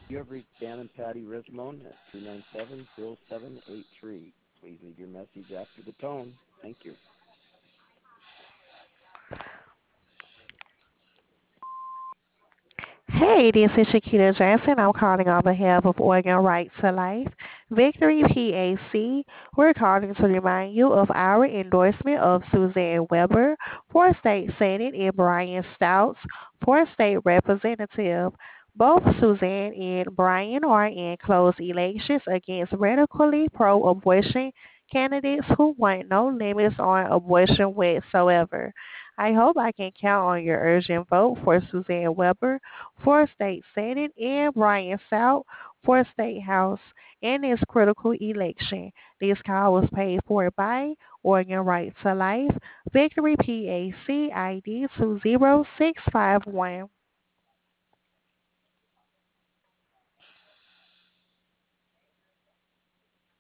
You have reached Dan and Patty Rismone at 297-0783. Please leave your message after the tone. Thank you. Hey, this is Shakita Johnson. I'm calling on behalf of Oregon Right to Life, Victory PAC. We're calling to remind you of our endorsement of Suzanne Weber for State Senate and Brian Stouts for State Representative. Both Suzanne and Brian are in close elections against radically pro-abortion candidates who want no limits on abortion whatsoever. I hope I can count on your urgent vote for Suzanne Weber for State Senate and Brian Stout for State House in this critical election. This call was paid for by Oregon Right to Life, Victory PAC ID 20651.